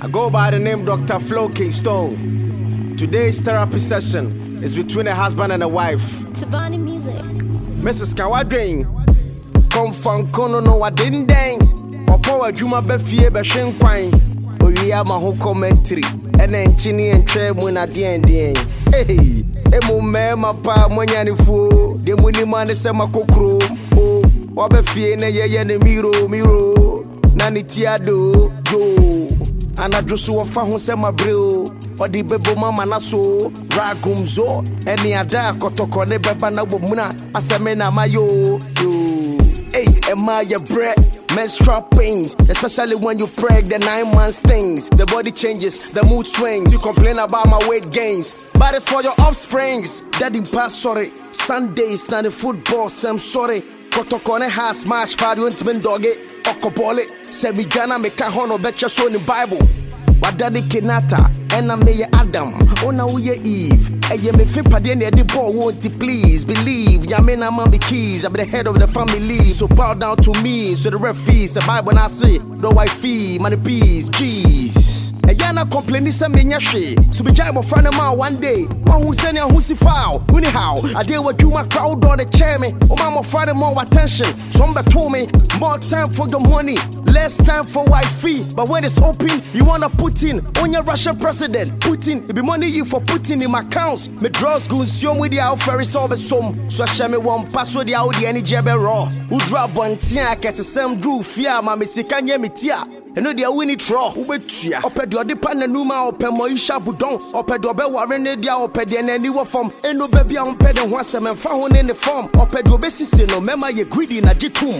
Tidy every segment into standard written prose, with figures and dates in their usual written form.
I go by the name Dr. Flo Kingston. Today's therapy session is between a husband and a wife. Tabani Music. Mrs. Kawadring, come from Kono no Wadindang, or Power Juma Befie Bashin Quine, or Yamaho commentary, and then Chini and Treb when at the end. Hey, Emu Mema Pa Monyanifu, the Munimani Semakokro, oh, Wabefie Nayane Miro, Nani Tiado, Joe. Ana Joshua Fahu Sema Brio, or the Bebo Mama Naso, Ragumzo, any other Kotokone Bebana Wumuna, Asamena Mayo, hey, Emaya bread, menstrual pains, especially when you preg the 9 months things. The body changes, the mood swings. You complain about my weight gains, but it's for your offsprings. Daddy pass sorry, Sundays, not the football, I'm sorry. Kotokone has smash party when doggy, Okobole, Semigana make a hono betcha shown in Bible. Wadani Kenata, and I may Adam, Ona Uye Eve, and you may think Padenia the ball won't you please believe Yamena Mammy Keys, I'm the head of the family, so bow down to me, so the ref fees, the Bible when I say, the white fee, money peace, jeez. Yana complaining some yashi, so be jam of friend of mine one day. One who send you who's the foul, anyhow. I deal with you, my crowd on the chairman. Oh, mama, Friday more attention. Somebody told me more time for your money, less time for wifey. But when it's open, you wanna put in on your Russian president. Putin, it be money you for putting in my accounts. Me draws go and with the out ferry solve some. So I share me one password the Audi any jabber raw. Who drop one tia, cast the same drew fear, my Missicania mitia. And no dia win it raw, Ubetia, Opedo de Pananuma, Opemoisha Budon, Opedo Warren, Dia, Opedian, and you were from Eno Baby on Ped and Wassam and found in the form, Opedo Bessino, Mema, you greedy in a jitum.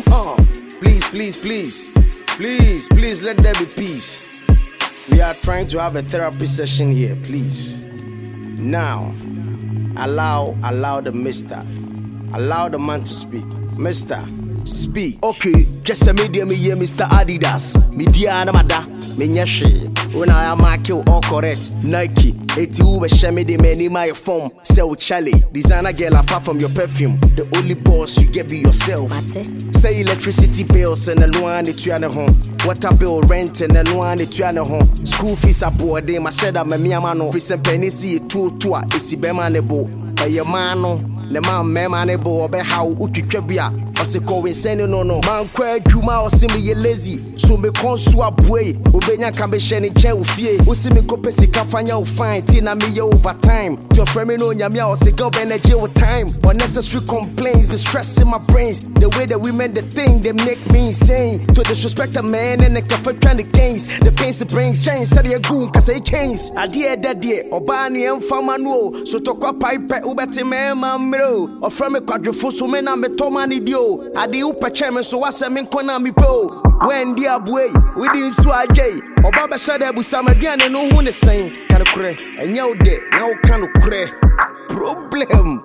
Please, let there be peace. We are trying to have a therapy session here, please. Now, allow the mister, allow the man to speak. Mister, speak. Okay, just a medium here, Mr. Adidas. Media Namada, Menyashi. When I am all correct, Nike, 82 Shame de many my form. Sell Charlie, designer girl apart from your perfume. The only boss you get be yourself. Say electricity bills and the one that you are home. Water bill, rent and the one that you are home. School fees are board, they must shed up my miamano. Free some penny see it to it's the bemanable. A yamano. The man memanable or be how Utikabia. Ose ko insane no man kwa adwuma ose me ye lazy so me konso aboy obenya kan be hye ne nche ofie ose me ko pesika fanya o fine ti na me ye overtime to friend me no nyame a ose go energy with time unnecessary complaints be stressing my brains the way that women the thing they make me insane to disrespect a man and the cafe trying to gains the pains it brings change say the goon cause he chains adie dadie oba ne emfama no so to kwa pipe ubeti me mamro o friend me kwadwefo so me na me to mani dio Adi upa chairman so wasa minkona mi po when dia boy we didn't swaj or baba said abu samadian no who the same can kure and you de now can kure problem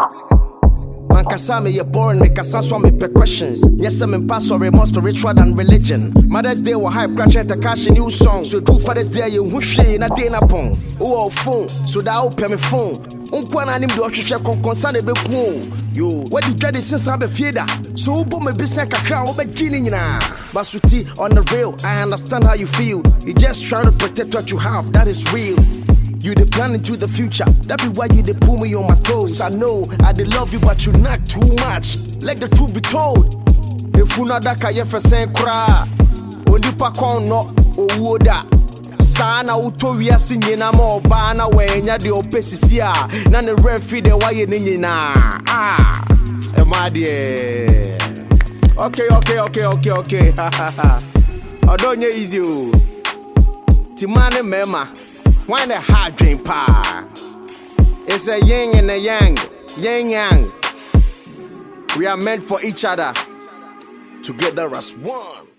man kasame ye born me kasaso me pe questions yes I'm pastor more spiritual than religion Mother's Day will hype crash and cash new song so do Father's Day you hwehwe na day na pon oh phone so that open me phone unkwana nim do hwehwe concern e be ku yo what the dread is since I be feeder so bo me be say kakra wo be gini nyina basuti on the real I understand how you feel you just try to protect what you have that is real. You the plan into the future. That be why you dey pull me on my toes. I know I dey love you, but you not too much. Let the truth be told. If you not that kaye fesen kra, onipa kon no owo da. Sana uto wiase nyina ma oba na wenya de opesisi a. Na ne referee de why ne nyina. E ma de. Okay. Odonye easy o. Timane mema. Why the hard dream pa? It's a yin and a yang, yang. We are meant for each other, together as one.